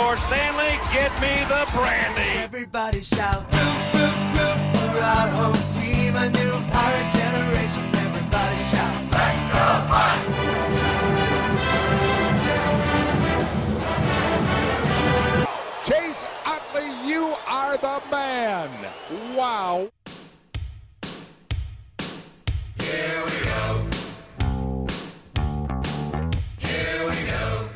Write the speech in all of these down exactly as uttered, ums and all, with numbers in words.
George Stanley, get me the brandy. Everybody shout, root, root, root for our home team. A new pirate generation. Everybody shout, let's go Pirates! Chase Utley, you are the man. Wow. Here we go. Here we go.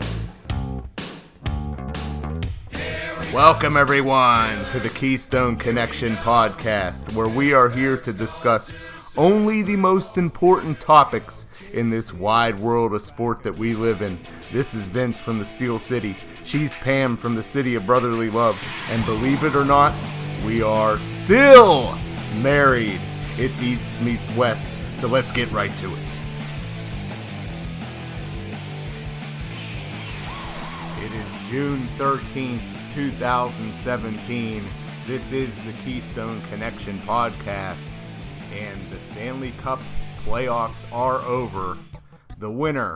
Here we Welcome, everyone, to the Keystone Connection podcast, where we are here to discuss only the most important topics in this wide world of sport that we live in. This is Vince from the Steel City. She's Pam from the City of Brotherly Love. And believe it or not, we are still married. It's East meets West. So let's get right to it. It is June thirteenth, twenty seventeen. This is the Keystone Connection podcast. And the Stanley Cup playoffs are over. The winner,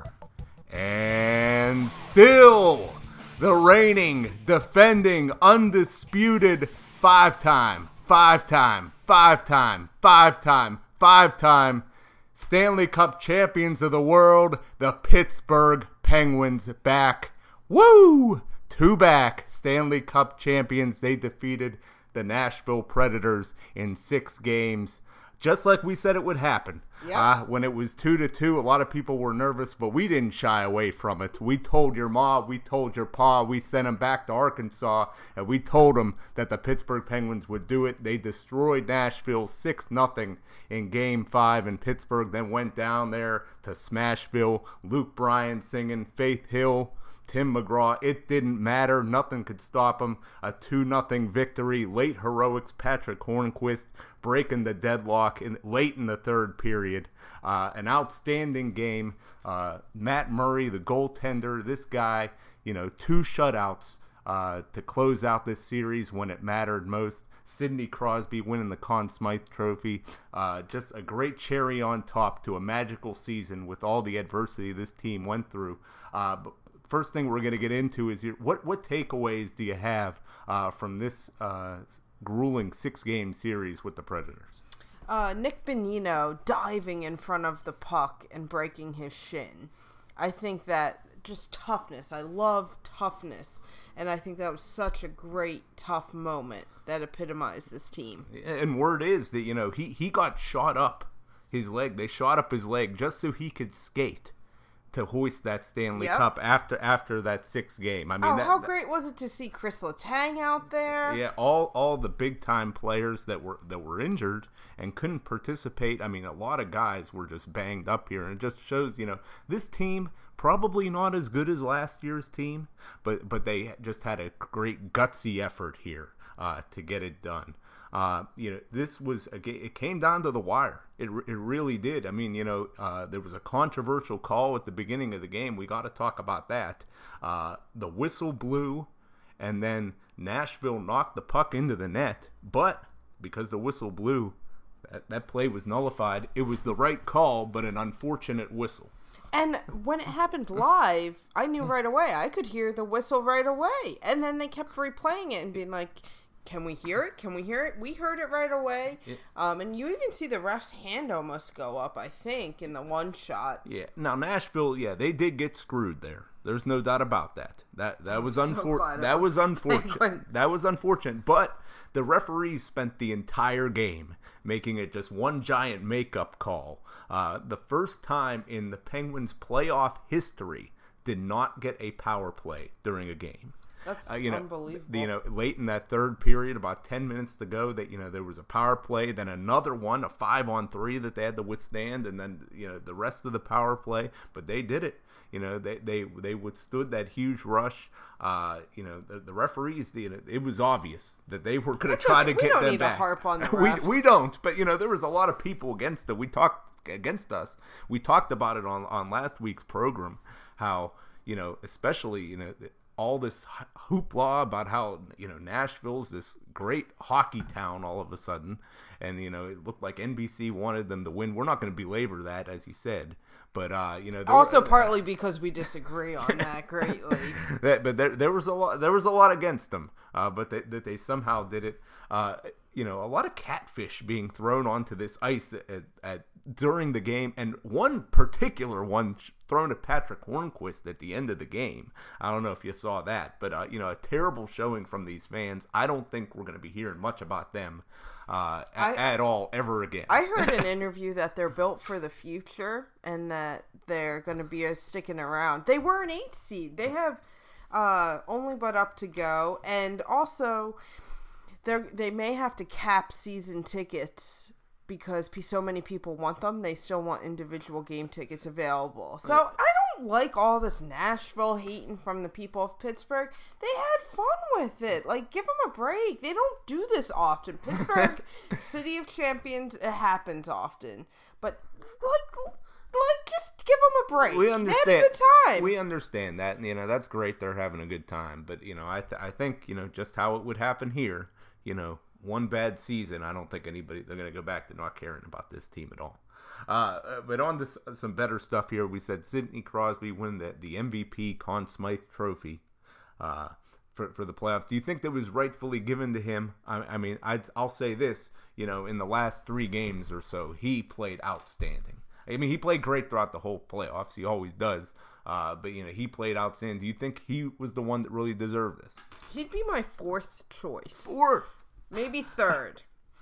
and still the reigning, defending, undisputed five-time, five-time, five-time, five-time, five-time Stanley Cup champions of the world, the Pittsburgh Penguins, back. Woo! Two back Stanley Cup champions. They defeated the Nashville Predators in six games. Just like we said it would happen. Yep. Uh, when it was two to two, a lot of people were nervous, but we didn't shy away from it. We told your ma, we told your pa, we sent them back to Arkansas, and we told them that the Pittsburgh Penguins would do it. They destroyed Nashville six nothing in Game five, and Pittsburgh then went down there to Smashville. Luke Bryan singing Faith Hill, Tim McGraw. It didn't matter. Nothing could stop them. A two nothing victory. Late heroics. Patrick Hornquist breaking the deadlock in late in the third period. Uh, an outstanding game. Uh, Matt Murray, the goaltender. This guy, you know, two shutouts uh, to close out this series when it mattered most. Sidney Crosby winning the Conn Smythe Trophy. Uh, just a great cherry on top to a magical season with all the adversity this team went through. Uh, but first thing we're going to get into is your, what what takeaways do you have uh, from this uh, grueling six-game series with the Predators? Uh, Nick Bonino diving in front of the puck and breaking his shin. I think that just toughness. I love toughness. And I think that was such a great, tough moment that epitomized this team. And word is that, you know, he, he got shot up his leg. They shot up his leg just so he could skate to hoist that Stanley yep. Cup after after that sixth game. I mean, oh, that, how great was it to see Chris Letang out there? Yeah, all all the big time players that were that were injured and couldn't participate. I mean, a lot of guys were just banged up here, and it just shows, you know, this team probably not as good as last year's team, but but they just had a great gutsy effort here uh, to get it done. Uh, you know, this was a game, it came down to the wire. It it really did. I mean, you know, uh, there was a controversial call at the beginning of the game. We got to talk about that. Uh, the whistle blew, and then Nashville knocked the puck into the net. But because the whistle blew, that, that play was nullified. It was the right call, but an unfortunate whistle. And when it happened live, I knew right away. I could hear the whistle right away. And then they kept replaying it and being like, can we hear it? Can we hear it? We heard it right away. It, um, and you even see the ref's hand almost go up, I think, in the one shot. Yeah. Now, Nashville, yeah, they did get screwed there. There's no doubt about that. That that was so unfortunate. That was unfortunate. That was unfortunate. But the referees spent the entire game making it just one giant makeup call. Uh, the first time in the Penguins' playoff history did not get a power play during a game. That's uh, you know, unbelievable. You know, late in that third period, about ten minutes to go, that you know there was a power play, then another one, a five on three that they had to withstand, and then you know the rest of the power play. But they did it. You know, they they they withstood that huge rush. Uh, you know, the, the referees. You know, it was obvious that they were going to try okay. to get them back. We don't need to harp on the refs. we we don't. But you know, there was a lot of people against it. We talked against us. We talked about it on on last week's program. How you know, especially you know. all this hoopla about how, you know, Nashville's this great hockey town all of a sudden. And, you know, it looked like N B C wanted them to win. We're not going to belabor that, as you said. But, uh, you know, also were, partly because we disagree on that greatly. that, but there, there was a lot. There was a lot against them. Uh, but they, that they somehow did it. Uh, you know, a lot of catfish being thrown onto this ice at, at during the game, and one particular one thrown at Patrick Hornquist at the end of the game. I don't know if you saw that, but uh, you know, a terrible showing from these fans. I don't think we're going to be hearing much about them uh, I, at, at all ever again. I heard an interview that they're built for the future and that they're going to be a sticking around. They were an eight seed. They have uh, only but up to go, and also they they may have to cap season tickets because so many people want them. They still want individual game tickets available. So I don't like all this Nashville hating from the people of Pittsburgh. They had fun with it. Like, give them a break. They don't do this often. Pittsburgh, City of Champions, it happens often. But, like, like just give them a break. We understand. They had a good time. We understand that. And, you know, that's great. They're having a good time. But, you know, I, th- I think, you know, just how it would happen here, you know, one bad season, I don't think anybody, they're going to go back to not caring about this team at all. Uh, but on to some better stuff here, we said Sidney Crosby win the, the M V P Conn Smythe Trophy uh, for, for the playoffs. Do you think that was rightfully given to him? I, I mean, I'd, I'll say this, you know, in the last three games or so, he played outstanding. I mean, he played great throughout the whole playoffs. He always does. Uh, but, you know, he played outstanding. Do you think he was the one that really deserved this? He'd be my fourth choice. Fourth? Maybe third.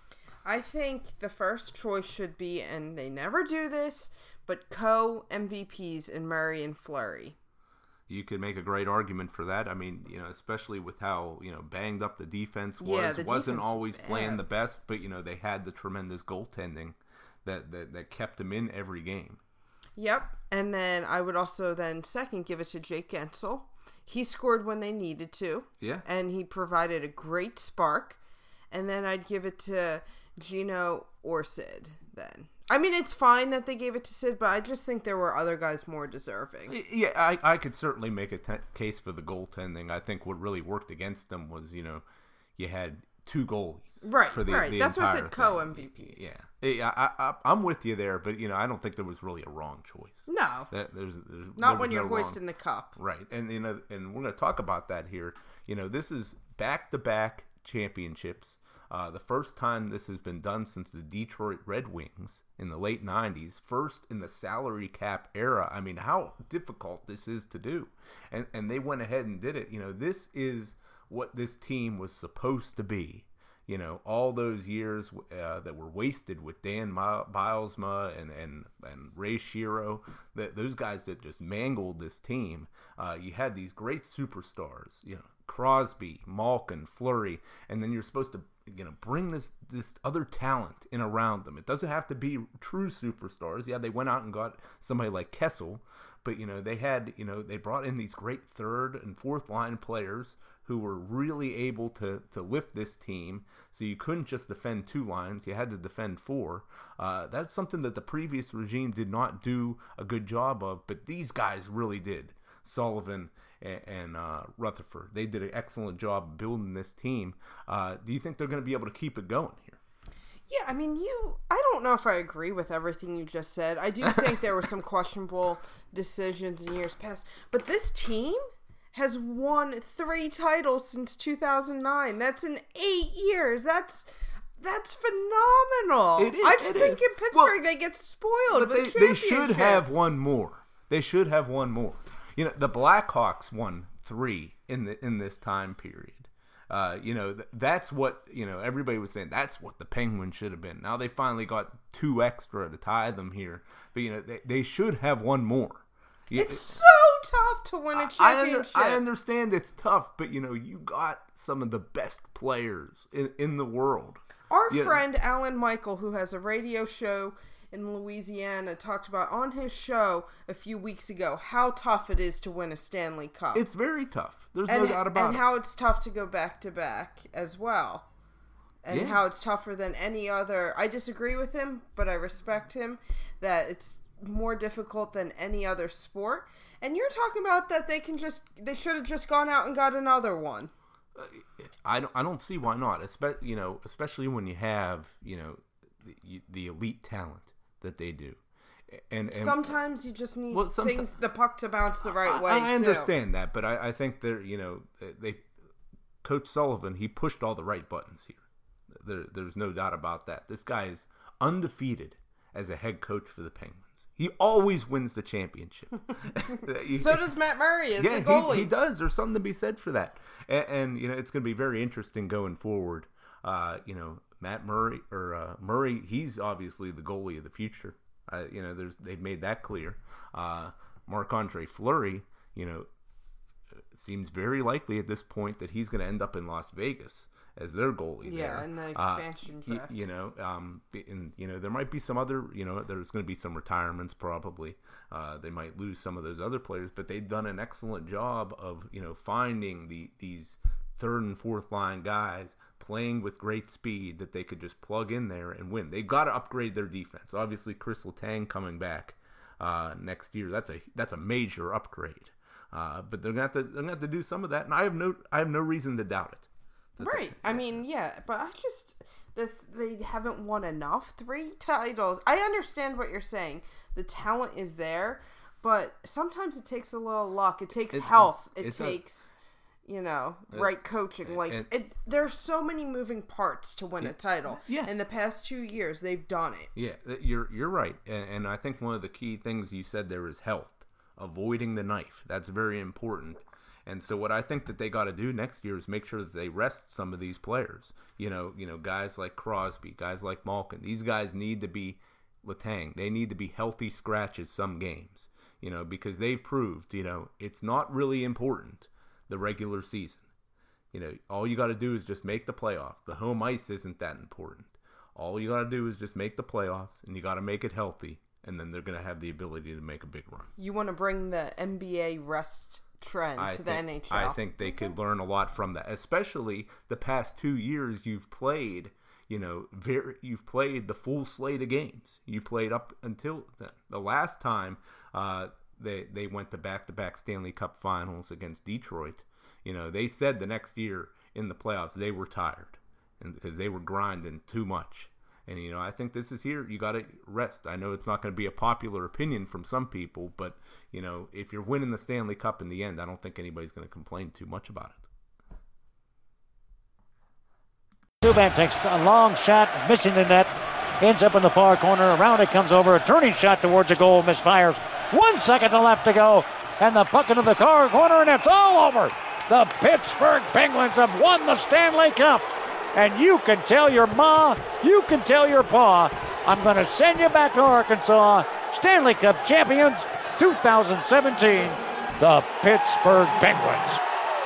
I think the first choice should be, and they never do this, but co-M V Ps in Murray and Fleury. You could make a great argument for that. I mean, you know, especially with how, you know, banged up the defense was. Yeah, the wasn't defense always bad. playing the best, but, you know, they had the tremendous goaltending that, that, that kept them in every game. Yep. And then I would also then second give it to Jake Gensel. He scored when they needed to. Yeah. And he provided a great spark. And then I'd give it to Gino or Sid then. I mean, it's fine that they gave it to Sid, but I just think there were other guys more deserving. Yeah, I, I could certainly make a t- case for the goaltending. I think what really worked against them was, you know, you had two goalies. Right, for the, right. the That's what I said, thing. co-M V Ps. Yeah. yeah I, I, I'm with you there, but, you know, I don't think there was really a wrong choice. No. That, there's, there's, Not there when you're no hoisting wrong. the cup. Right. And, you know, and we're going to talk about that here. You know, this is back-to-back championships. Uh, the first time this has been done since the Detroit Red Wings in the late nineties, first in the salary cap era. I mean, how difficult this is to do. And and they went ahead and did it. You know, this is what this team was supposed to be. You know, all those years uh, that were wasted with Dan Bilesma and, and, and Ray Shero, that those guys that just mangled this team. Uh, you had these great superstars, you know, Crosby, Malkin, Fleury, and then you're supposed to, you know, bring this this other talent in around them. It doesn't have to be true superstars. Yeah, they went out and got somebody like Kessel, but, you know, they had, you know, they brought in these great third and fourth line players who were really able to, to lift this team. So you couldn't just defend two lines. You had to defend four. Uh, that's something that the previous regime did not do a good job of, but these guys really did. Sullivan and, and uh, Rutherford. They did an excellent job building this team. Uh, do you think they're going to be able to keep it going here? Yeah, I mean, you, I don't know if I agree with everything you just said. I do think there were some questionable decisions in years past. But this team has won three titles since two thousand nine. That's in eight years. That's that's phenomenal. It is, I just it think is. in Pittsburgh Well, they get spoiled But with they, they should have championships. one more. They should have one more. You know, the Blackhawks won three in the in this time period. Uh, you know, th- that's what, you know, everybody was saying, that's what the Penguins should have been. Now they finally got two extra to tie them here. But, you know, they, they should have one more. You, It's so tough to win a I, under, championship. I understand it's tough, but, you know, you got some of the best players in, in the world. Our You know, friend Alan Michael, who has a radio show in Louisiana, talked about on his show a few weeks ago how tough it is to win a Stanley Cup. It's very tough. There's and, no doubt about and it. how it's tough to go back to back as well. And Yeah. how it's tougher than any other. I disagree with him, but I respect him that it's more difficult than any other sport. And you're talking about that they can just, they should have just gone out and got another one. I don't, I don't see why not. Especially, you know, especially when you have, you know, the, the elite talent that they do. And, and sometimes you just need well, things, the puck to bounce the right I, way. I understand too. that, but I, I think they're, you know, they, Coach Sullivan, he pushed all the right buttons here. There, there's no doubt about that. This guy is undefeated as a head coach for the Penguins. He always wins the championship. So does Matt Murray as yeah, the goalie. He, he does. There's something to be said for that. And, and you know, it's going to be very interesting going forward. Uh, you know, Matt Murray or uh, Murray, he's obviously the goalie of the future. Uh, you know, there's they've made that clear. Uh, Marc-Andre Fleury, you know, it seems very likely at this point that he's going to end up in Las Vegas as their goalie. Yeah, there. in the expansion uh, draft. You, you know, um, and you know there might be some other. You know, there's going to be some retirements probably. Uh, they might lose some of those other players, but they've done an excellent job of you know finding the these third and fourth line guys playing with great speed that they could just plug in there and win. They've got to upgrade their defense. Obviously, Chris Letang coming back uh, next year. That's a that's a major upgrade. Uh, but they're gonna have to they're gonna have to do some of that, and I have no I have no reason to doubt it. That's right. A, I mean, yeah, but I just this they haven't won enough three titles. I understand what you're saying. The talent is there, but sometimes it takes a little luck. It takes it, health. It it's takes a, you know it, right coaching. Like it, it, there's so many moving parts to win yeah, a title. Yeah. In the past two years, they've done it. Yeah, you're you're right, and, and I think one of the key things you said there is health. Avoiding the knife. That's very important. And so what I think that they got to do next year is make sure that they rest some of these players. You know, you know, guys like Crosby, guys like Malkin. These guys need to be Letang. They need to be healthy scratches some games. You know, because they've proved, you know, it's not really important the regular season. You know, all you got to do is just make the playoffs. The home ice isn't that important. All you got to do is just make the playoffs, and you got to make it healthy. And then they're going to have the ability to make a big run. You want to bring the N B A rest trend I to think, the N H L. I think they could learn a lot from that, especially the past two years you've played, you know, very, you've played the full slate of games. You played up until the, the last time uh, they, they went to back-to-back Stanley Cup finals against Detroit. You know, they said the next year in the playoffs they were tired and because they were grinding too much. And, you know, I think this is here. You got to rest. I know it's not going to be a popular opinion from some people, but, you know, if you're winning the Stanley Cup in the end, I don't think anybody's going to complain too much about it. Subban takes a long shot, missing the net, ends up in the far corner. Around it comes over, a turning shot towards the goal, misfires. One second to left to go, and the puck into the car corner, and it's all over. The Pittsburgh Penguins have won the Stanley Cup. And you can tell your ma, you can tell your pa, I'm going to send you back to Arkansas. Stanley Cup champions, two thousand seventeen, the Pittsburgh Penguins.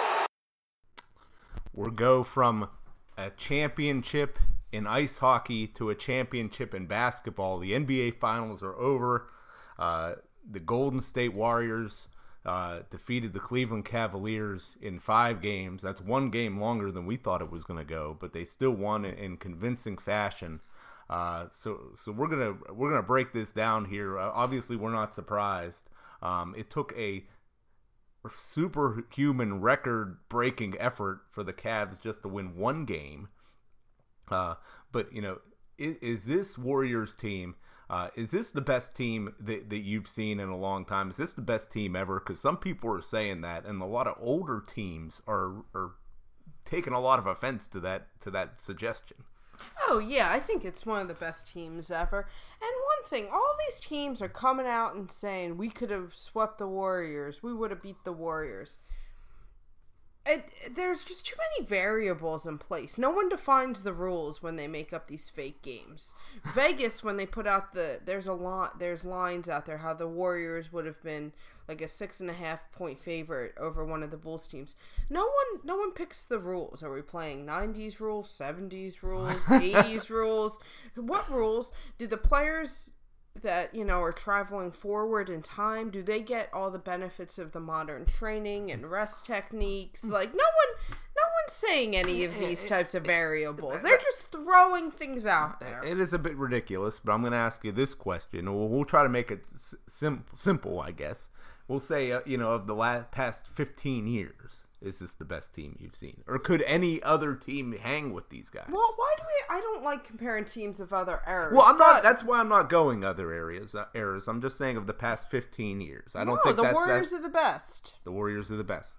We'll go from a championship in ice hockey to a championship in basketball. The N B A Finals are over. Uh, the Golden State Warriors Uh, defeated the Cleveland Cavaliers in five games. That's one game longer than we thought it was going to go, but they still won in, in convincing fashion. Uh, so, so we're gonna we're gonna break this down here. Uh, obviously, we're not surprised. Um, it took a superhuman record-breaking effort for the Cavs just to win one game. Uh, but you know, is, is this Warriors team? Uh, is this the best team that, that you've seen in a long time? Is this the best team ever? Because some people are saying that, and a lot of older teams are are taking a lot of offense to that to that suggestion. Oh, yeah, I think it's one of the best teams ever. And one thing, all these teams are coming out and saying, we could have swept the Warriors. We would have beat the Warriors. It, there's just too many variables in place. No one defines the rules when they make up these fake games. Vegas, when they put out the there's a lot there's lines out there how the Warriors would have been like a six and a half point favorite over one of the Bulls teams. No one no one picks the rules. Are we playing nineties rules, seventies rules, eighties rules? What rules do the players that, you know, are traveling forward in time, do they get all the benefits of the modern training and rest techniques? Like, no one no one one's saying any of these types of variables. They're just throwing things out there. It is a bit ridiculous, but I'm going to ask you this question. We'll, we'll try to make it sim- simple, I guess. We'll say, uh, you know, of the last past fifteen years, is this the best team you've seen? Or could any other team hang with these guys? Well, why do we... I don't like comparing teams of other eras. Well, I'm but, not... That's why I'm not going other areas. Uh, eras. I'm just saying of the past fifteen years. I don't no, think the that's... Warriors that, are the best. The Warriors are the best.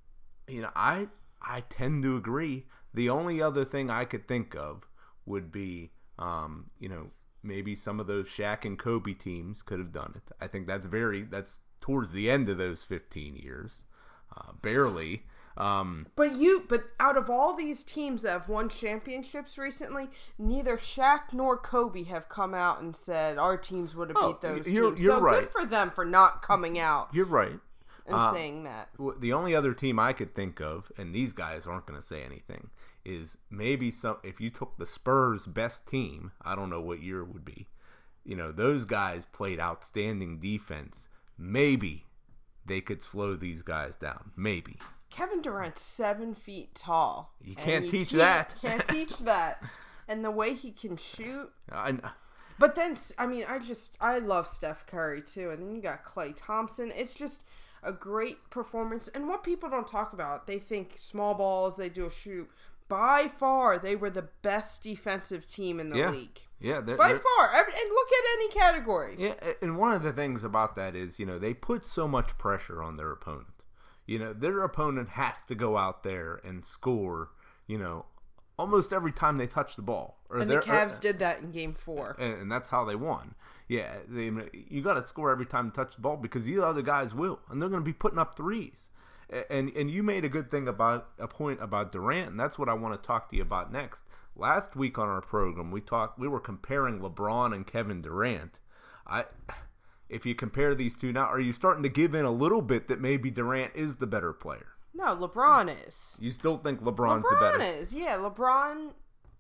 You know, I I tend to agree. The only other thing I could think of would be, um, you know, maybe some of those Shaq and Kobe teams could have done it. I think that's very... That's towards the end of those fifteen years. Uh, barely. Um, but you, but out of all these teams that have won championships recently, neither Shaq nor Kobe have come out and said our teams would have oh, beat those you're, teams. You're so right. good for them for not coming out. You're right. And uh, saying that. The only other team I could think of, and these guys aren't going to say anything, is maybe some. If you took the Spurs' best team, I don't know what year it would be. You know, those guys played outstanding defense. Maybe they could slow these guys down. Maybe. Kevin Durant's seven feet tall. You can't you teach can't, that. Can't teach that. And the way he can shoot. I, but then, I mean, I just, I love Steph Curry too. And then you got Klay Thompson. It's just a great performance. And what people don't talk about, they think small balls, they do a shoot. By far, they were the best defensive team in the yeah. league. Yeah, they're, by they're, far. And look at any category. Yeah, and one of the things about that is, you know, they put so much pressure on their opponent. You know, their opponent has to go out there and score, you know, almost every time they touch the ball. Or and the Cavs or, did that in game four. And, and that's how they won. Yeah, they, you got to score every time you touch the ball because the other guys will. And they're going to be putting up threes. And and you made a good thing about a point about Durant, and that's what I want to talk to you about next. Last week on our program, we talked. We were comparing LeBron and Kevin Durant. I, if you compare these two now, are you starting to give in a little bit that maybe Durant is the better player? No, LeBron is. You still think LeBron's LeBron the better? LeBron is, yeah. LeBron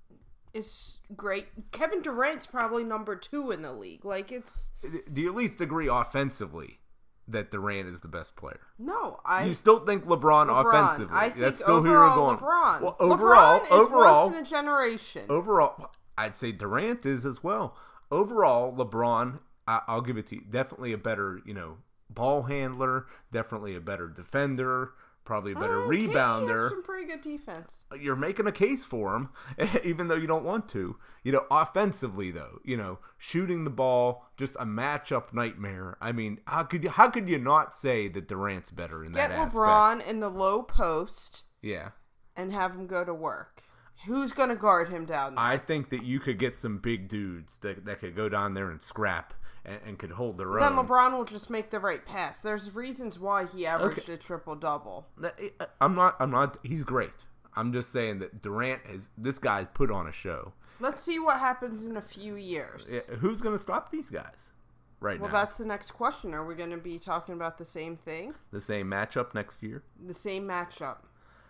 is great. Kevin Durant's probably number two in the league. Like it's. Do you at least agree offensively that Durant is the best player? No, I. You still think LeBron, LeBron offensively? I think That's still overall, who you're going. LeBron. Well, overall, LeBron is overall, once in a generation. Overall, I'd say Durant is as well. Overall, LeBron, I, I'll give it to you. Definitely a better, you know, ball handler. Definitely a better defender. Probably a better okay, rebounder. He has some pretty good defense. You're making a case for him, even though you don't want to. You know, offensively though, you know, shooting the ball, just a matchup nightmare. I mean, how could you how could you not say that Durant's better in Get that aspect? Get LeBron in the low post. Yeah. And have him go to work. Who's going to guard him down there? I think that you could get some big dudes that that could go down there and scrap and, and could hold their then own. Then LeBron will just make the right pass. There's reasons why he averaged okay. a triple double. I'm not. I'm not. He's great. I'm just saying that Durant is. This guy put on a show. Let's see what happens in a few years. Yeah, who's going to stop these guys? Right well, now. that's the next question. Are we going to be talking about the same thing? The same matchup next year? The same matchup.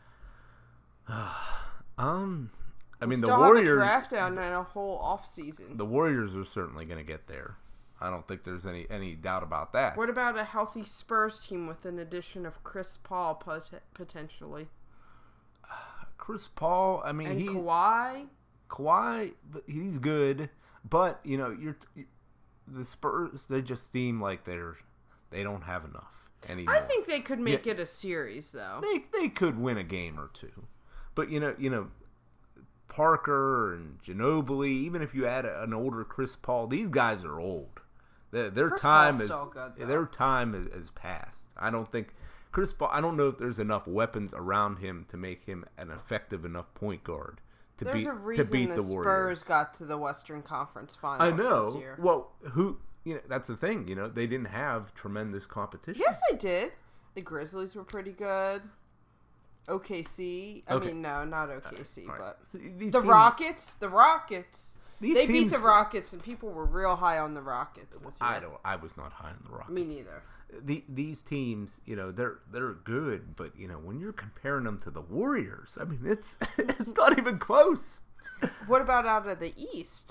um, I mean, we the still Warriors have a draft down and a whole off season. The Warriors are certainly going to get there. I don't think there's any any doubt about that. What about a healthy Spurs team with an addition of Chris Paul pot- potentially? Uh, Chris Paul, I mean, and he Kawhi. Kawhi, but he's good, but you know, you're the Spurs. They just seem like they're they don't have enough anymore. I think they could make yeah, it a series, though. They they could win a game or two, but you know, you know, Parker and Ginobili. Even if you add a, an older Chris Paul, these guys are old. Their, their Chris time Paul's is still good, though. their time is, is past. I don't think Chris Paul. I don't know if there's enough weapons around him to make him an effective enough point guard. To There's beat, a reason to beat the, the Spurs Warriors. got to the Western Conference Finals I know. this year. Well, who? You know, that's the thing. You know, they didn't have tremendous competition. Yes, they did. The Grizzlies were pretty good. O K C. I Okay. mean, no, not O K C, right. but So these the teams, Rockets. The Rockets. These They beat teams- the Rockets, and people were real high on the Rockets this year. I don't. I was not high on the Rockets. Me neither. The, these teams, you know, they're they're good, but you know, when you're comparing them to the Warriors, I mean, it's it's not even close. What about out of the East?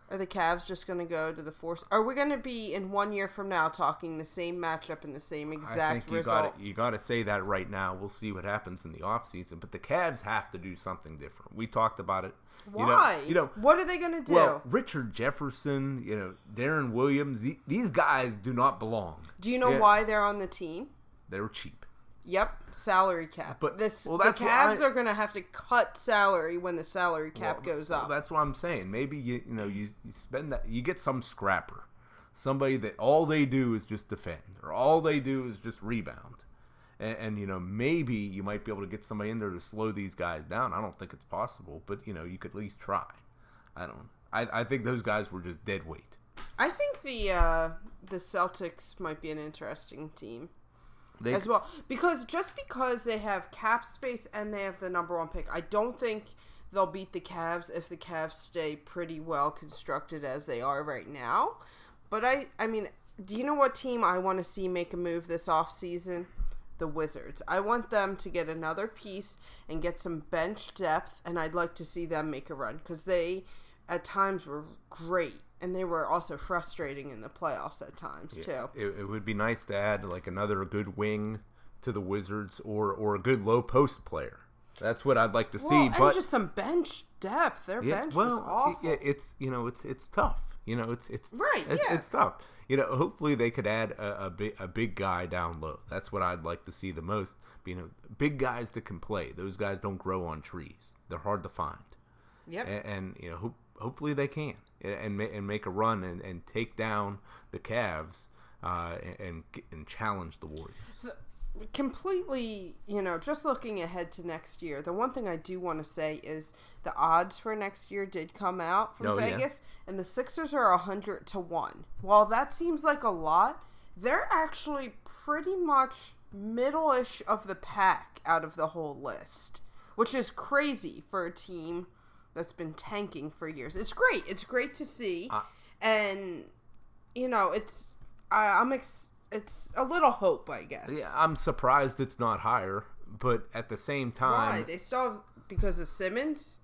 Are the Cavs just going to go to the four? Are we going to be in one year from now talking the same matchup and the same exact I think you result? Gotta, you got to say that right now. We'll see what happens in the offseason. But the Cavs have to do something different. We talked about it. Why? You know, you know, what are they going to do? Well, Richard Jefferson, you know, Darren Williams, these guys do not belong. Do you know yeah. why they're on the team? They were cheap. Yep, salary cap. But this, well, the that's Cavs I, are going to have to cut salary when the salary cap well, goes well, up. That's what I'm saying. Maybe you you know you, you spend that, you get some scrapper, somebody that all they do is just defend, or all they do is just rebound, and, and you know maybe you might be able to get somebody in there to slow these guys down. I don't think it's possible, but you know you could at least try. I don't. I I think those guys were just dead weight. I think the uh, the Celtics might be an interesting team. They, as well, because just because they have cap space and they have the number one pick, I don't think they'll beat the Cavs if the Cavs stay pretty well constructed as they are right now. But I, I mean, do you know what team I want to see make a move this offseason? The Wizards. I want them to get another piece and get some bench depth, and I'd like to see them make a run because they, at times, were great. And they were also frustrating in the playoffs at times, yeah, too. It, it would be nice to add, like, another good wing to the Wizards or, or a good low-post player. That's what I'd like to well, see. And but just some bench depth. Their yeah, bench well, was awful. Yeah, it's, you know, it's it's tough. You know, it's it's right, it's, yeah. it's tough. You know, hopefully they could add a, a, big, a big guy down low. That's what I'd like to see the most. You know, big guys that can play. Those guys don't grow on trees. They're hard to find. Yep. And, and you know, ho- hopefully they can. And and make a run and, and take down the Cavs uh, and and challenge the Warriors. Completely, you know, just looking ahead to next year, the one thing I do want to say is the odds for next year did come out from oh, Vegas, yeah. and the Sixers are one hundred to one. While that seems like a lot, they're actually pretty much middle-ish of the pack out of the whole list, which is crazy for a team that's been tanking for years. It's great. It's great to see. Uh, and, you know, it's, I, I'm, ex- it's a little hope, I guess. Yeah, I'm surprised it's not higher, but at the same time. Why? They still have, because of Simmons?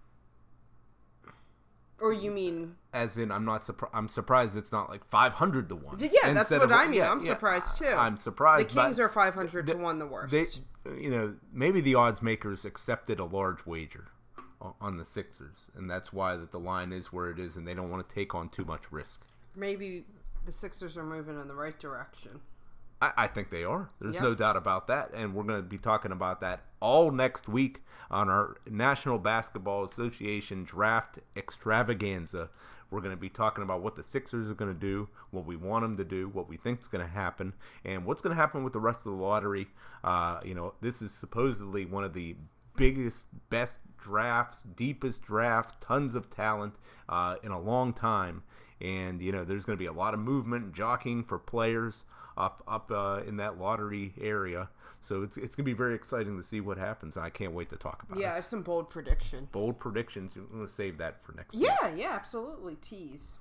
Or you mean? As in, I'm not surprised. I'm surprised it's not like five hundred to one. Yeah, that's what of, I mean. Yeah, I'm yeah, surprised too. I'm surprised. The Kings are five hundred to one the worst. They, you know, maybe the odds makers accepted a large wager on the Sixers, and that's why that the line is where it is, and they don't want to take on too much risk. Maybe the Sixers are moving in the right direction. I, I think they are. There's yep. no doubt about that, and we're going to be talking about that all next week on our National Basketball Association Draft Extravaganza. We're going to be talking about what the Sixers are going to do, what we want them to do, what we think is going to happen, and what's going to happen with the rest of the lottery. Uh, you know, this is supposedly one of the biggest, best drafts, deepest drafts, tons of talent uh, in a long time. And, you know, there's going to be a lot of movement and jockeying for players up up uh, in that lottery area. So it's it's going to be very exciting to see what happens, and I can't wait to talk about yeah, it. I have some bold predictions. Bold predictions. I'm going to save that for next yeah, week. Yeah, yeah, absolutely. Tease.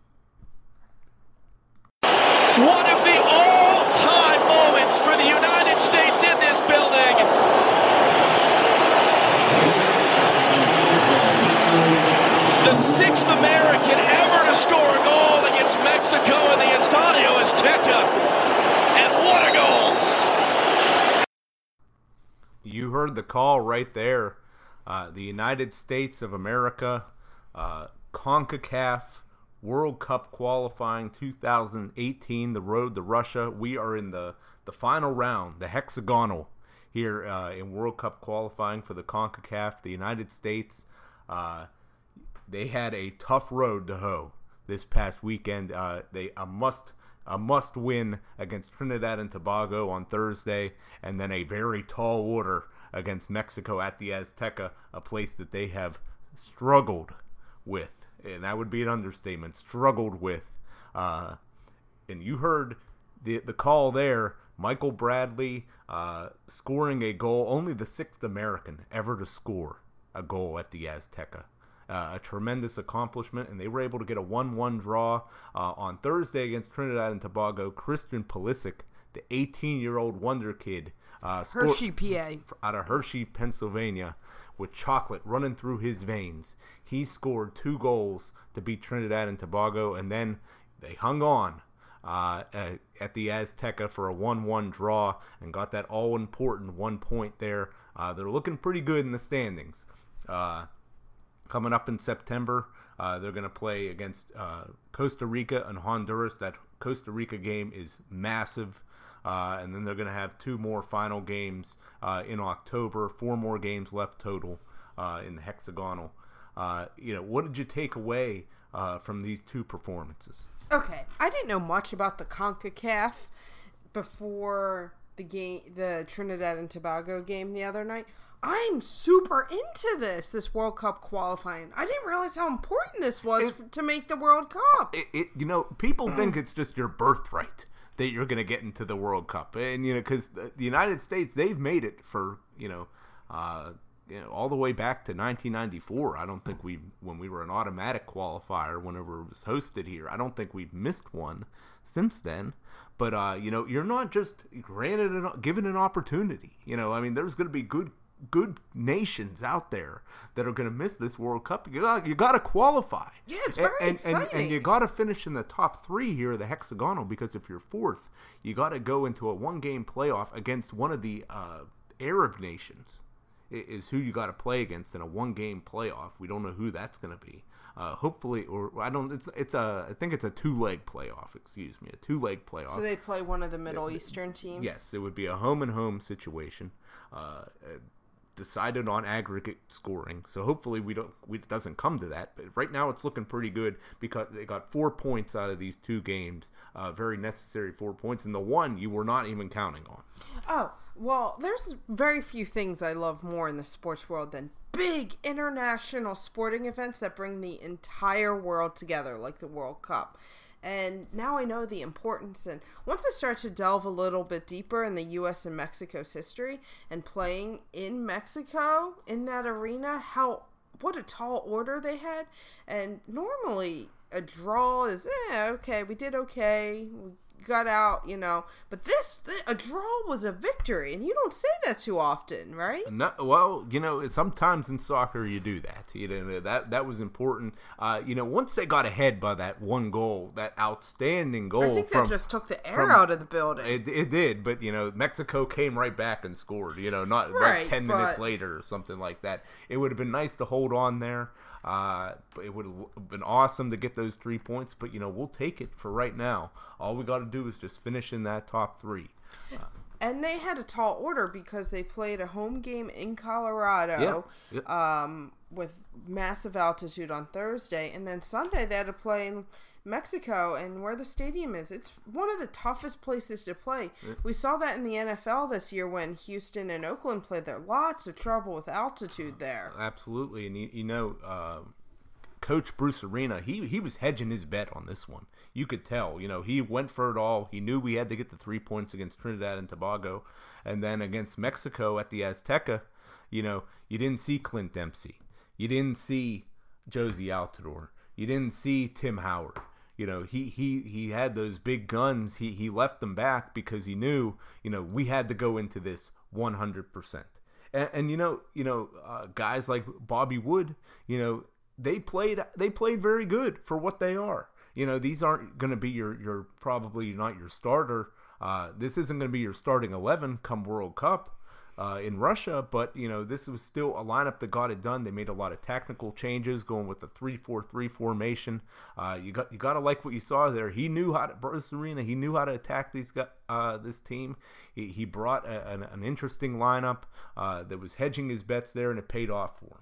One of the all-time moments for the United States in this building. The sixth American ever to score a goal against Mexico in the Estadio Azteca. And what a goal! You heard the call right there. Uh, the United States of America, uh, CONCACAF World Cup qualifying two thousand eighteen, the road to Russia. We are in the, the final round, the hexagonal here uh, in World Cup qualifying for the CONCACAF. The United States, uh, they had a tough road to hoe this past weekend. Uh, they a must a must win against Trinidad and Tobago on Thursday, and then a very tall order against Mexico at the Azteca, a place that they have struggled with, and that would be an understatement, struggled with. Uh, and you heard the the call there, Michael Bradley uh, scoring a goal, only the sixth American ever to score a goal at the Azteca. Uh, a tremendous accomplishment, and they were able to get a one one draw uh, on Thursday against Trinidad and Tobago. Christian Pulisic, the eighteen-year-old wonder kid, uh, Hershey, P A. out of Hershey, Pennsylvania, with chocolate running through his veins. He scored two goals to beat Trinidad and Tobago, and then they hung on uh, at, at the Azteca for a one one draw and got that all-important one point there. Uh, they're looking pretty good in the standings. Uh, coming up in September, uh, they're going to play against uh, Costa Rica and Honduras. That Costa Rica game is massive. Uh, and then they're going to have two more final games uh, in October, four more games left total uh, in the hexagonal. Uh, you know, what did you take away uh, from these two performances? Okay, I didn't know much about the CONCACAF before the game, the Trinidad and Tobago game the other night. I'm super into this, this World Cup qualifying. I didn't realize how important this was it, to make the World Cup. It, it, you know, people think it's just your birthright that you're going to get into the World Cup. And, you know, because the United States, they've made it for, you know, uh, you know, all the way back to nineteen ninety-four. I don't think we, when we were an automatic qualifier, whenever it was hosted here, I don't think we've missed one since then. But, uh, you know, you're not just granted, an, given an opportunity. You know, I mean, there's going to be good good nations out there that are going to miss this World Cup. You got, you got to qualify. Yeah, it's very and, exciting. And, and you got to finish in the top three here of the hexagonal, because if you're fourth, you got to go into a one-game playoff against one of the uh, Arab nations is who you got to play against in a one-game playoff. We don't know who that's going to be. Uh, hopefully, or I don't. It's it's a. I think it's a two-leg playoff. Excuse me, a two-leg playoff. So they play one of the Middle yeah, Eastern teams. Yes, it would be a home and home situation. Uh, decided on aggregate scoring, so hopefully we don't we, it doesn't come to that, but right now it's looking pretty good because they got four points out of these two games, uh, very necessary four points, and the one you were not even counting on. Oh, well, there's very few things I love more in the sports world than big international sporting events that bring the entire world together, like the World Cup. And now I know the importance, and once I start to delve a little bit deeper in the U S and Mexico's history and playing in Mexico in that arena, how what a tall order they had. And normally a draw is, eh, okay, we did okay, we got out, you know, but this, a draw was a victory, and you don't say that too often, right? No, well, you know, sometimes in soccer you do that. You know, that that was important. Uh, you know, once they got ahead by that one goal, that outstanding goal, I think from, that just took the air from, out of the building. It, it did, but you know, Mexico came right back and scored. You know, not right, like ten but... minutes later or something like that. It would have been nice to hold on there. Uh, it would have been awesome to get those three points, but you know, we'll take it for right now. All we got to do is just finish in that top three. Uh, and they had a tall order because they played a home game in Colorado, yeah, yeah. Um, with massive altitude on Thursday, and then Sunday they had to play in Mexico, and where the stadium is, it's one of the toughest places to play. Yeah. We saw that in the N F L this year when Houston and Oakland played there. Lots of trouble with altitude there. Absolutely, and you, you know, uh, Coach Bruce Arena, he he was hedging his bet on this one. You could tell, you know, he went for it all. He knew we had to get the three points against Trinidad and Tobago, and then against Mexico at the Azteca, you know, you didn't see Clint Dempsey, you didn't see Josie Altidore, you didn't see Tim Howard. You know, he, he, he had those big guns. He he left them back because he knew, you know, we had to go into this one hundred percent. And, and you know, you know, uh, guys like Bobby Wood, you know, they played they played very good for what they are. You know, these aren't going to be your, your probably not your starter. Uh, this isn't going to be your starting eleven come World Cup uh, in Russia, but, you know, this was still a lineup that got it done. They made a lot of technical changes going with the three four three formation. Uh, you got you got to like what you saw there. He knew how to, Bruce Arena, he knew how to attack these uh, this team. He, he brought a, an, an interesting lineup uh, that was hedging his bets there, and it paid off for him.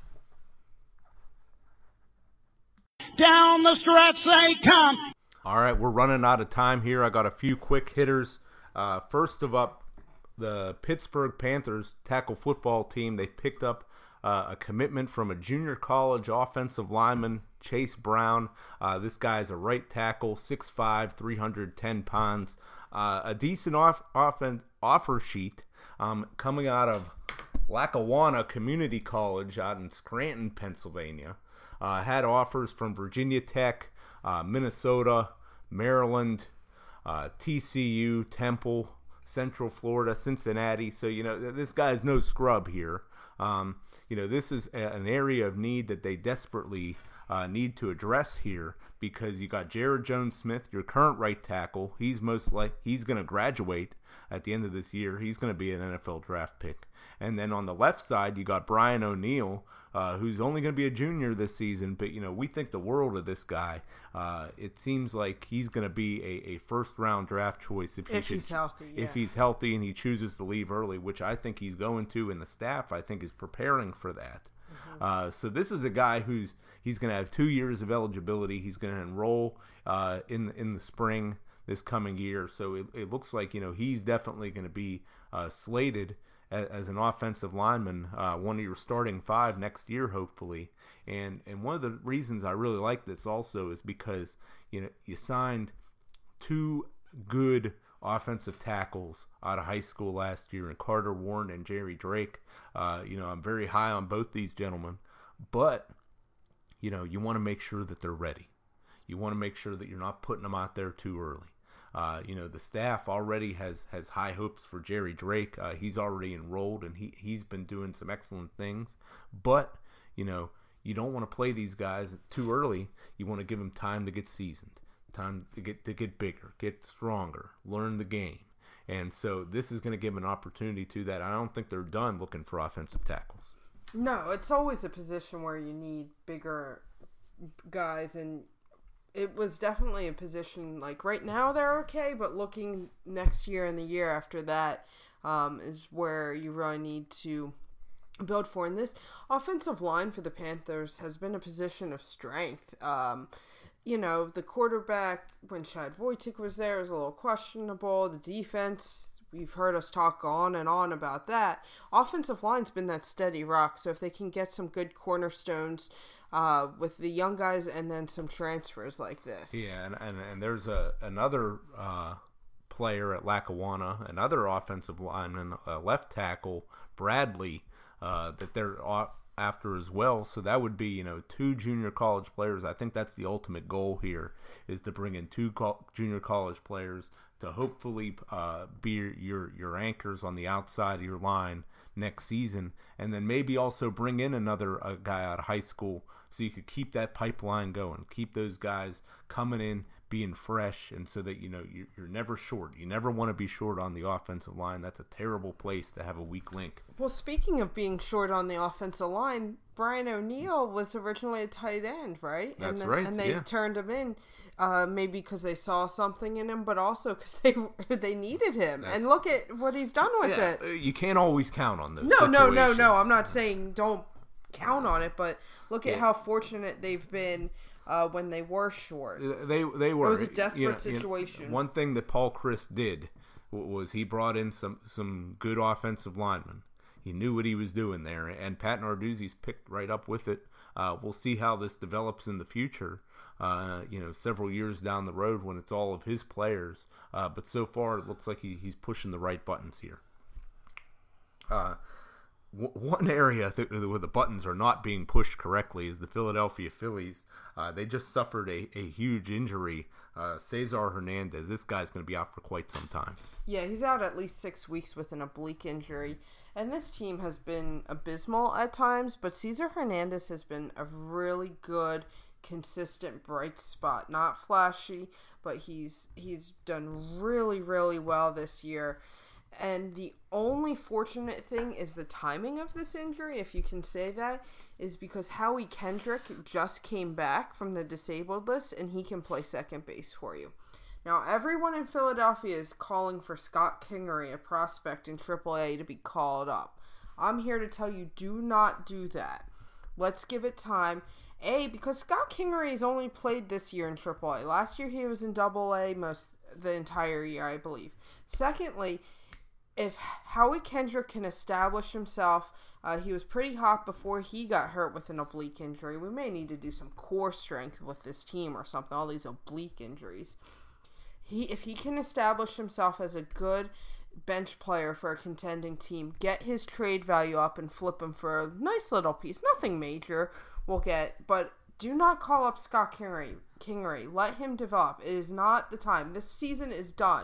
Down the stretch they come. All right, we're running out of time here. I got a few quick hitters. Uh, first of up, the Pittsburgh Panthers tackle football team. They picked up uh, a commitment from a junior college offensive lineman, Chase Brown. Uh, this guy is a right tackle, six five, three hundred ten pounds. Uh, a decent off, offen, offer sheet um, coming out of Lackawanna Community College out in Scranton, Pennsylvania. Uh, had offers from Virginia Tech, uh, Minnesota, Maryland, uh, T C U, Temple, Central Florida, Cincinnati. So, you know, this guy's no scrub here. Um, you know, this is a, an area of need that they desperately uh, need to address here, because you got Jared Jones-Smith, your current right tackle. He's most like he's going to graduate at the end of this year. He's going to be an N F L draft pick. And then on the left side, you got Brian O'Neill, uh, who's only going to be a junior this season. But, you know, we think the world of this guy. Uh, it seems like he's going to be a, a first-round draft choice if, he If should, he's healthy, yeah. If he's healthy and he chooses to leave early, which I think he's going to, and the staff, I think, is preparing for that. Mm-hmm. Uh, so this is a guy who's he's going to have two years of eligibility. He's going to enroll uh, in, in the spring this coming year. So it, it looks like, you know, he's definitely going to be uh, slated as, as an offensive lineman, uh, one of your starting five next year, hopefully. And and one of the reasons I really like this also is because, you know, you signed two good offensive tackles out of high school last year in Carter Warren and Jerry Drake. Uh, you know, I'm very high on both these gentlemen, but, you know, you want to make sure that they're ready. You want to make sure that you're not putting them out there too early. Uh, you know, the staff already has, has high hopes for Jerry Drake. Uh, he's already enrolled, and he, he's been doing some excellent things. But, you know, you don't want to play these guys too early. You want to give them time to get seasoned, time to get to get bigger, get stronger, learn the game. And so this is going to give them an opportunity to that. I don't think they're done looking for offensive tackles. No, it's always a position where you need bigger guys, and it was definitely a position, like, right now they're okay, but looking next year and the year after that um, is where you really need to build for. And this offensive line for the Panthers has been a position of strength. Um, you know, the quarterback, when Chad Wojcik was there, was a little questionable. The defense, we've heard us talk on and on about that. Offensive line's been that steady rock, so if they can get some good cornerstones uh, with the young guys and then some transfers like this. Yeah, and, and, and there's a another uh, player at Lackawanna, another offensive lineman, uh, left tackle, Bradley, uh, that they're after as well. So that would be, you know, two junior college players. I think that's the ultimate goal here, is to bring in two co- junior college players to hopefully uh, be your your anchors on the outside of your line next season, and then maybe also bring in another uh, guy out of high school so you could keep that pipeline going, keep those guys coming in, being fresh, and so that, you know, you're, you're never short. You never want to be short on the offensive line. That's a terrible place to have a weak link. Well, speaking of being short on the offensive line, Brian O'Neill was originally a tight end, right? That's and then, right, And they yeah. turned him in, uh, maybe because they saw something in him, but also because they they needed him. That's, and look at what he's done with yeah, it. You can't always count on those No, no, no, situations. no. I'm not saying don't count on it, but look at Yeah. how fortunate they've been uh, when they were short. They they were. It was a desperate you know, situation. You know, one thing that Paul Chris did was he brought in some, some good offensive linemen. He knew what he was doing there, and Pat Narduzzi's picked right up with it. Uh, we'll see how this develops in the future, uh, you know, several years down the road when it's all of his players. Uh, but so far, it looks like he, he's pushing the right buttons here. Uh, w- one area th- where the buttons are not being pushed correctly is the Philadelphia Phillies. Uh, they just suffered a, a huge injury. Uh, Cesar Hernandez, this guy's going to be out for quite some time. Yeah, he's out at least six weeks with an oblique injury. And this team has been abysmal at times, but Cesar Hernandez has been a really good, consistent, bright spot. Not flashy, but he's he's done really, really well this year. And the only fortunate thing is the timing of this injury, if you can say that, is because Howie Kendrick just came back from the disabled list, and he can play second base for you. Now, everyone in Philadelphia is calling for Scott Kingery, a prospect in triple A, to be called up. I'm here to tell you, do not do that. Let's give it time. A, because Scott Kingery has only played this year in triple A. Last year he was in double A most the entire year, I believe. Secondly, if Howie Kendrick can establish himself, uh, he was pretty hot before he got hurt with an oblique injury. We may need to do some core strength with this team or something, all these oblique injuries. He, if he can establish himself as a good bench player for a contending team, get his trade value up and flip him for a nice little piece. Nothing major we'll get, but do not call up Scott Kingery. Kingery. Let him develop. It is not the time. This season is done.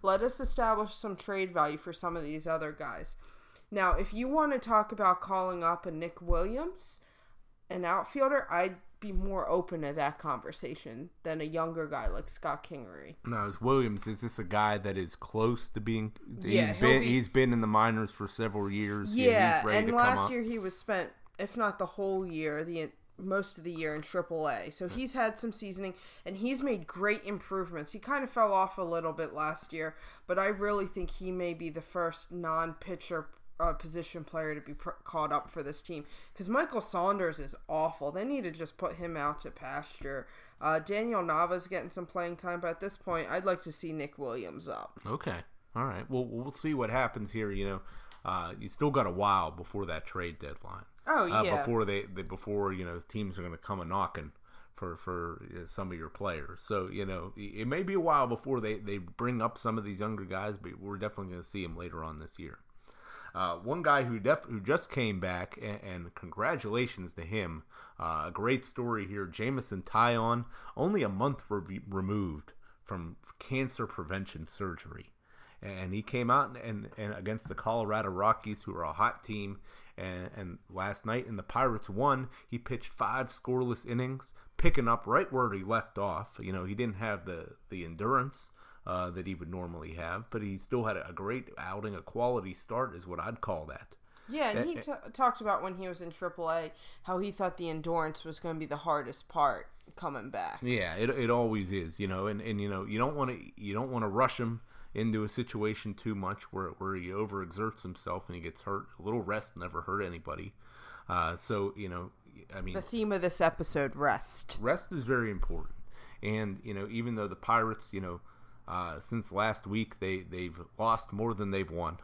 Let us establish some trade value for some of these other guys. Now, if you want to talk about calling up a Nick Williams, an outfielder, I'd be more open to that conversation than a younger guy like Scott Kingery. No, is Williams, is this a guy that is close to being Yeah, he's he'll been be- he's been in the minors for several years. Yeah, he's ready and to come last up. year he was spent, if not the whole year, the most of the year in triple A. So he's had some seasoning, and he's made great improvements. He kind of fell off a little bit last year, but I really think he may be the first non-pitcher uh, position player to be pr- caught up for this team. Because Michael Saunders is awful. They need to just put him out to pasture. Uh, Daniel Nava's getting some playing time, but at this point, I'd like to see Nick Williams up. Okay. All right. Well, we'll see what happens here. You know, uh, you still got a while before that trade deadline. Oh, Uh, yeah. before they, they before you know teams are going to come a knocking for for you know, some of your players. So you know it may be a while before they, they bring up some of these younger guys, but we're definitely going to see them later on this year. Uh, one guy who def- who just came back, and, and congratulations to him. Uh, a great story here. Jameson Taillon, only a month re- removed from cancer prevention surgery. And he came out and, and, and against the Colorado Rockies, who are a hot team. And, and last night, and the Pirates won. He pitched five scoreless innings, picking up right where he left off. You know, he didn't have the, the endurance uh, that he would normally have, but he still had a great outing. A quality start is what I'd call that. Yeah, and he t- talked about when he was in triple A how he thought the endurance was going to be the hardest part coming back. Yeah, it it always is, you know, and, and you know you don't want to you don't want to rush him into a situation too much where where he overexerts himself and he gets hurt. A little rest never hurt anybody. Uh, so you know, I mean, The theme of this episode, rest. rest is very important. And you know, even though the Pirates, you know, uh, since last week they they've lost more than they've won.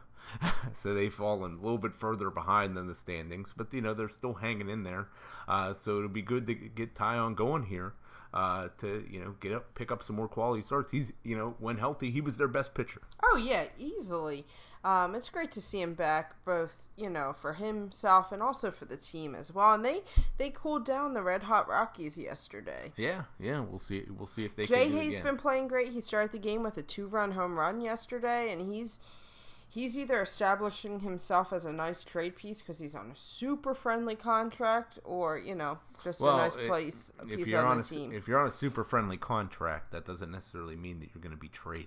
So they've fallen a little bit further behind than the standings, but you know they're still hanging in there. Uh, so it'll be good to get Taillon going here uh, to you know get up, pick up some more quality starts. He's you know when healthy, he was their best pitcher. Oh, yeah, easily. Um, it's great to see him back, both, you know, for himself and also for the team as well. And they, they cooled down the Red Hot Rockies yesterday. Yeah, yeah, we'll see. We'll see if they Jay can do it Hay's again. been playing great. He started the game with a two-run home run yesterday, and he's he's either establishing himself as a nice trade piece because he's on a super friendly contract, or you know, just Well, a nice it- place a if piece you're on on the a, team. if you're on a super friendly contract, that doesn't necessarily mean that you're going to be traded.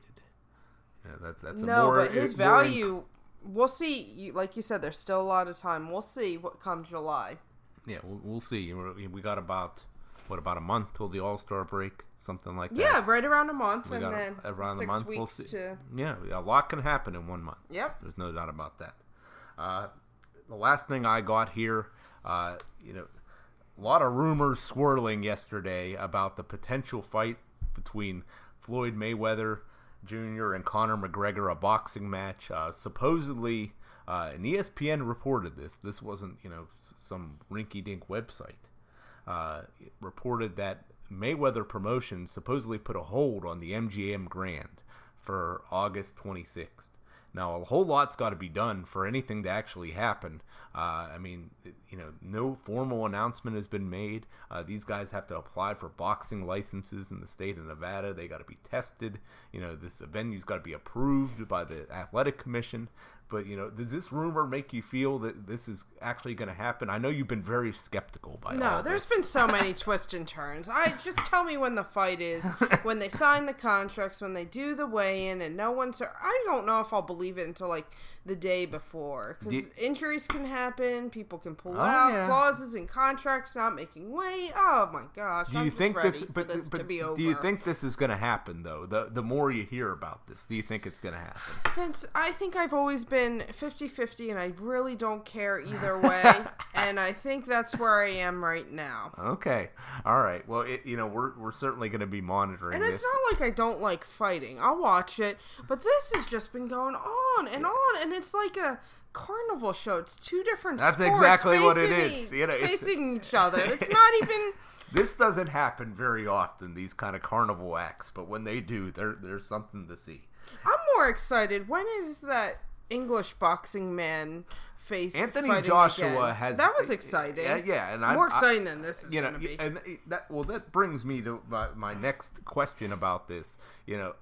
You know, that's that's a No, more, but his it- more in- value, we'll see. You- Like you said, there's still a lot of time. We'll see what comes July. Yeah, we'll, we'll see. We we got about what about a month till the All-Star break, something like that. Yeah, right around a month, we and got then around six a month. weeks We'll see. to. Yeah, a lot can happen in one month. Yep. There's no doubt about that. Uh, the last thing I got here, uh, you know, a lot of rumors swirling yesterday about the potential fight between Floyd Mayweather Junior and Conor McGregor, a boxing match. Uh, supposedly, uh, and E S P N reported this. This wasn't, you know, s- some rinky-dink website. Uh, it reported that Mayweather Promotions supposedly put a hold on the M G M Grand for August twenty-sixth. Now, a whole lot's got to be done for anything to actually happen. Uh, I mean, you know, no formal announcement has been made. Uh, these guys have to apply for boxing licenses in the state of Nevada. They got to be tested. You know, this venue's got to be approved by the athletic commission. But, you know, does this rumor make you feel that this is actually going to happen? I know you've been very skeptical by all No, there's this. been so many twists and turns. I just tell me when the fight is, when they sign the contracts, when they do the weigh-in, and no one's. I don't know if I'll believe it until like the day before, because Do- injuries can happen, people can pull Oh, out, yeah. clauses in contracts not making weight. Oh my gosh! Do I'm you just think ready this? for But, this but to be over. do you think this is going to happen though? The the more you hear about this, do you think it's going to happen? Vince, I think I've always been fifty-fifty, and I really don't care either way. And I think that's where I am right now. Okay, all right. Well, it, you know, we're we're certainly going to be monitoring And this. it's not like I don't like fighting. I'll watch it. But this has just been going on and on. And it's like a carnival show. It's two different That's sports exactly what it facing is. e- You know, it's- facing each other. It's not even... This doesn't happen very often, these kind of carnival acts, but when they do, there there's something to see. I'm more excited. When is that English boxing man face Anthony fighting Joshua again? has That was exciting. Yeah, yeah, and I More I- exciting than this is you know, going to be. and that well, that brings me to my, my next question about this. You know,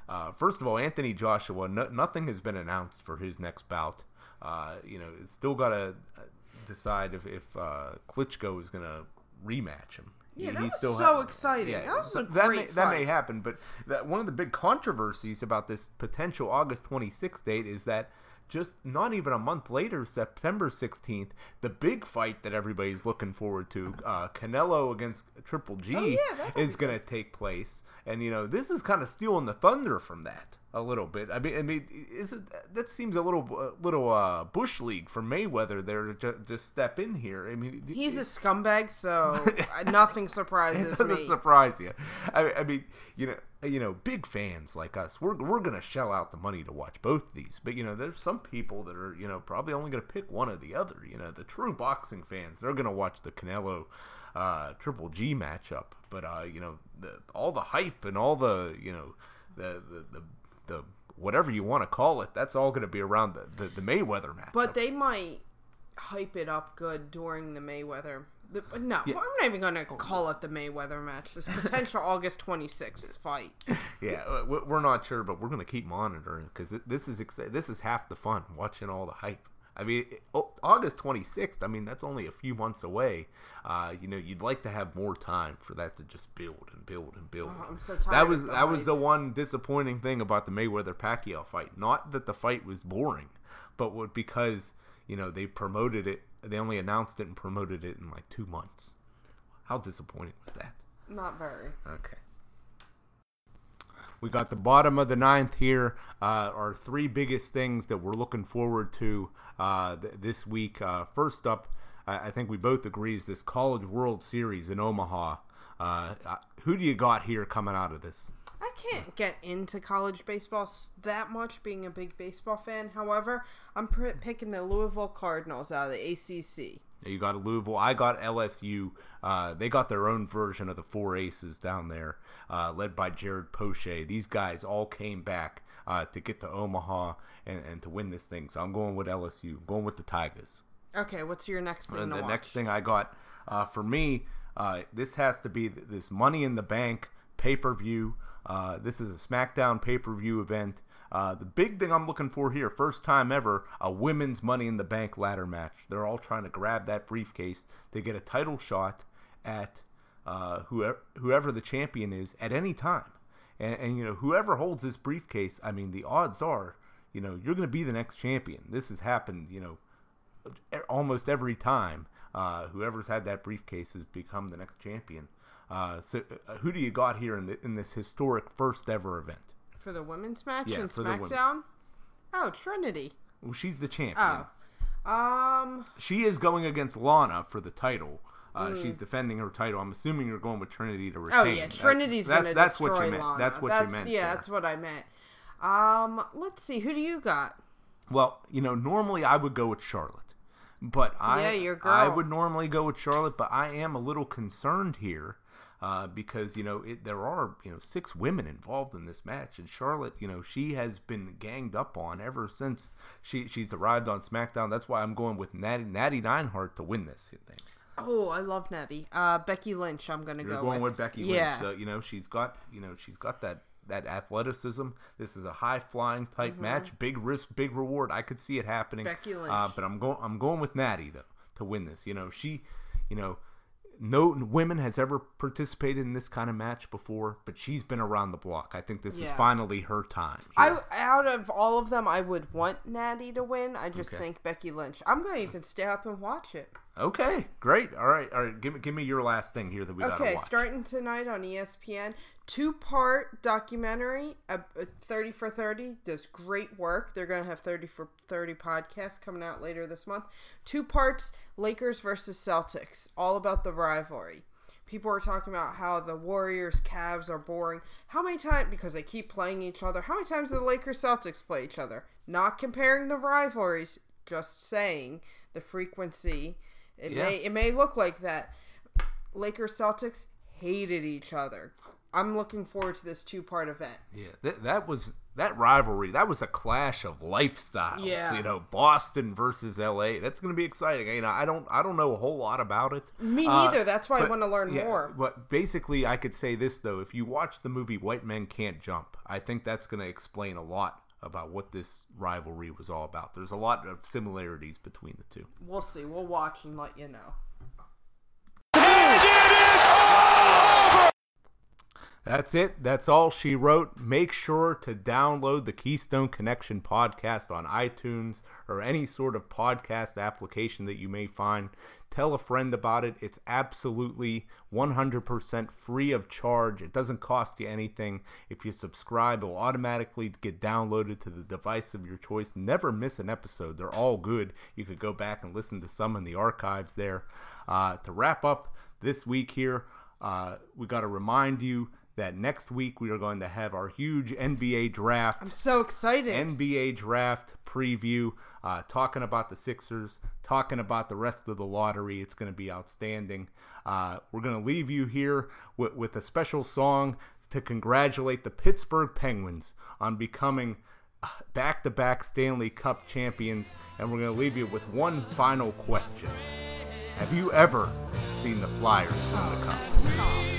Uh, first of all, Anthony Joshua, no, nothing has been announced for his next bout. Uh, you know, it's still got to decide if, if uh, Klitschko is going to rematch him. Yeah, he, that he was still so ha- exciting. Yeah, that was a that great may, fight. That may happen, but that, one of the big controversies about this potential August twenty-sixth date is that just not even a month later, September sixteenth, the big fight that everybody's looking forward to, uh, Canelo against Triple G, Oh, yeah, that'll is going to take place. And, you know, this is kind of stealing the thunder from that a little bit. I mean, I mean, is it, that seems a little uh, little uh, Bush League for Mayweather there to ju- just step in here. I mean, He's it, a scumbag, so nothing surprises it doesn't me. surprise you. I, I mean, you know, you know, big fans like us, we're we're gonna shell out the money to watch both these. But you know, there's some people that are, you know, probably only gonna pick one or the other. You know, the true boxing fans, they're gonna watch the Canelo uh, Triple G matchup. But uh, you know, the, all the hype and all the, you know, the the the, the whatever you want to call it, that's all gonna be around the the, the Mayweather matchup. But they might hype it up good during the Mayweather. The, no, Yeah. I'm not even going to call it the Mayweather match. This potential August twenty-sixth fight. Yeah, uh, we- we're not sure, but we're going to keep monitoring because this is exci- this is half the fun, watching all the hype. I mean, it- oh, August twenty-sixth, I mean, that's only a few months away. Uh, you know, you'd like to have more time for that to just build and build and build. Oh, I'm so tired that was of the that was hype. the one disappointing thing about the Mayweather-Pacquiao fight. Not that the fight was boring, but what, because, you know, they promoted it, they only announced it and promoted it in like two months. How disappointing was that? Not very. Okay. We got the bottom of the ninth here. Uh, our three biggest things that we're looking forward to uh, th- this week. Uh, first up, I-, I think we both agree is this College World Series in Omaha. Uh, uh, who do you got here coming out of this? I can't get into college baseball s- that much, being a big baseball fan. However, I'm pr- picking the Louisville Cardinals out of the A C C. You got Louisville. I got L S U. Uh, they got their own version of the Four Aces down there, uh, led by Jared Poche. These guys all came back uh, to get to Omaha and, and to win this thing. So I'm going with L S U. I'm going with the Tigers. Okay, what's your next thing And to the watch? next thing I got uh, for me, uh, this has to be th- this Money in the Bank pay-per-view. Uh, this is a SmackDown pay-per-view event. Uh, the big thing I'm looking for here, first time ever, a women's Money in the Bank ladder match. They're all trying to grab that briefcase to get a title shot at uh, whoever, whoever the champion is at any time. And, and, you know, whoever holds this briefcase, I mean, the odds are, you know, you're going to be the next champion. This has happened, you know, almost every time. Uh, whoever's had that briefcase has become the next champion. Uh, so uh, who do you got here in, the, in this historic first ever event? For the women's match Yeah, in for the women. SmackDown? Oh, Trinity. Well, she's the champion. Oh. Um, She is going against Lana for the title. Uh, Mm. She's defending her title. I'm assuming you're going with Trinity to retain. oh yeah, Trinity's That- going to that's destroy what you meant. Lana. That's what that's, you meant. Yeah, there. that's what I meant. Um, let's see. Who do you got? Well, you know, normally I would go with Charlotte, but I Yeah, your girl. I would normally go with Charlotte, but I am a little concerned here uh, because you know it, there are you know six women involved in this match, and Charlotte, you know, she has been ganged up on ever since she she's arrived on SmackDown. That's why I'm going with Natty Natty Neidhart to win this thing. Oh, I love Natty. Uh, Becky Lynch. I'm going to You're go going with. with Becky Yeah. Lynch. So, you know, she's got you know she's got that. that athleticism. This is a high flying type match, big risk, big reward. I could see it happening. Becky Lynch. Uh, but I'm going. I'm going with Natty though to win this. You know, she, you know, no women has ever participated in this kind of match before, but she's been around the block. I think this is Yeah. finally her time. I here. out of all of them, I would want Natty to win. I just Okay. think Becky Lynch. I'm going to even stay up and watch it. Okay, great. All right, all right. Give me, give me your last thing here that we gotta Okay, watch. starting tonight on E S P N, two-part documentary, uh, thirty for thirty, does great work. They're going to have thirty for thirty podcasts coming out later this month. Two parts, Lakers versus Celtics, all about the rivalry. People are talking about how the Warriors, Cavs are boring. How many times, because they keep playing each other, how many times do the Lakers, Celtics play each other? Not comparing the rivalries, just saying the frequency. It Yeah. may it may look like that. Lakers Celtics hated each other. I'm looking forward to this two part event. Yeah, that, that was that rivalry, that was a clash of lifestyles. Yeah. You know, Boston versus L A. That's going to be exciting. You know, I don't I don't know a whole lot about it. Me neither. Uh, That's why but, I want to learn yeah, more. But basically, I could say this, though. If you watch the movie White Men Can't Jump, I think that's going to explain a lot about what this rivalry was all about. There's a lot of similarities between the two. We'll see. We'll watch and let you know. That's it. That's all she wrote. Make sure to download the Keystone Connection podcast on iTunes or any sort of podcast application that you may find. Tell a friend about it. It's absolutely one hundred percent free of charge. It doesn't cost you anything. If you subscribe, it'll automatically get downloaded to the device of your choice. Never miss an episode. They're all good. You could go back and listen to some in the archives there. Uh, to wrap up this week here, uh, we got to remind you that next week we are going to have our huge N B A draft. I'm so excited. N B A draft preview, uh, talking about the Sixers, talking about the rest of the lottery. It's going to be outstanding. Uh, we're going to leave you here with, with a special song to congratulate the Pittsburgh Penguins on becoming back-to-back Stanley Cup champions. And we're going to leave you with one final question. Have you ever seen the Flyers win the Cup? Oh.